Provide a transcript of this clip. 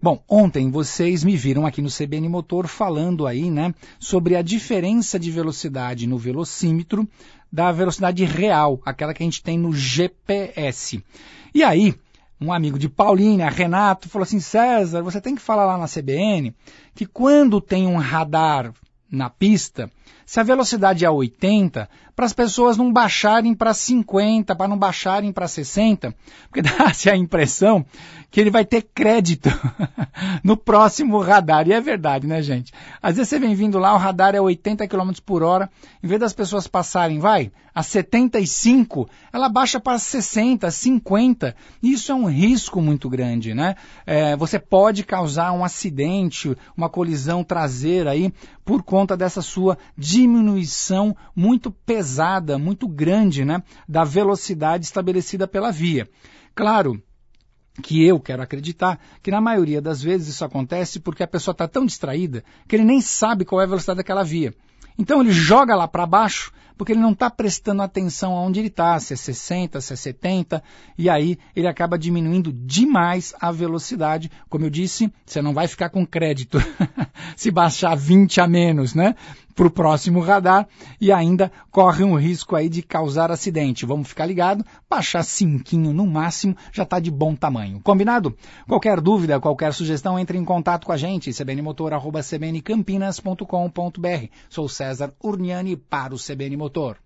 Bom, ontem vocês me viram aqui no CBN Motor falando aí, né, sobre a diferença de velocidade no velocímetro da velocidade real, aquela que a gente tem no GPS. E aí, um amigo de Paulínia, Renato, falou assim, César, você tem que falar lá na CBN que quando tem um radar na pista, se a velocidade é 80, para as pessoas não baixarem para 50, para não baixarem para 60, porque dá-se a impressão que ele vai ter crédito no próximo radar. E é verdade, né, gente? Às vezes você vem vindo lá, o radar é 80 km por hora, em vez das pessoas passarem, a 75, ela baixa para 60, 50, e isso é um risco muito grande, né? Você pode causar um acidente, uma colisão traseira aí, por conta dessa sua diminuição muito pesada, muito grande, né, da velocidade estabelecida pela via. Claro que eu quero acreditar que na maioria das vezes isso acontece porque a pessoa está tão distraída que ele nem sabe qual é a velocidade daquela via. Então ele joga lá para baixo porque ele não está prestando atenção aonde ele está, se é 60, se é 70, e aí ele acaba diminuindo demais a velocidade. Como eu disse, você não vai ficar com crédito se baixar 20 a menos, né, para o próximo radar, e ainda corre um risco aí de causar acidente. Vamos ficar ligado, baixar 5 no máximo, já está de bom tamanho. Combinado? Qualquer dúvida, qualquer sugestão, entre em contato com a gente, cbnmotor@cbncampinas.com.br. Sou César Urniani para o CBN Motor.